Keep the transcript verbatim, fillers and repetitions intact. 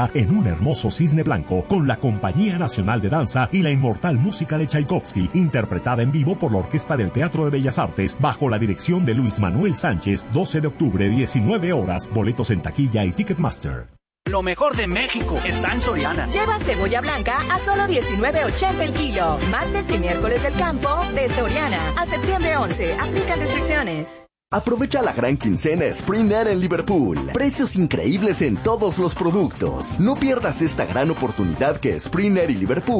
en un hermoso cisne blanco con la Compañía Nacional de Danza y la inmortal música de Tchaikovsky, interpretada en vivo por la Orquesta del Teatro de Bellas Artes bajo la dirección de Luis Manuel Sánchez, doce de octubre, diecinueve horas, boletos en taquilla y Ticketmaster. Lo mejor de México está en Soriana. Lleva cebolla blanca a solo diecinueve ochenta el kilo. Martes y miércoles del campo de Soriana. A septiembre once. Aplican restricciones. Aprovecha la gran quincena Sprint en Liverpool. Precios increíbles en todos los productos. No pierdas esta gran oportunidad que Sprint y Liverpool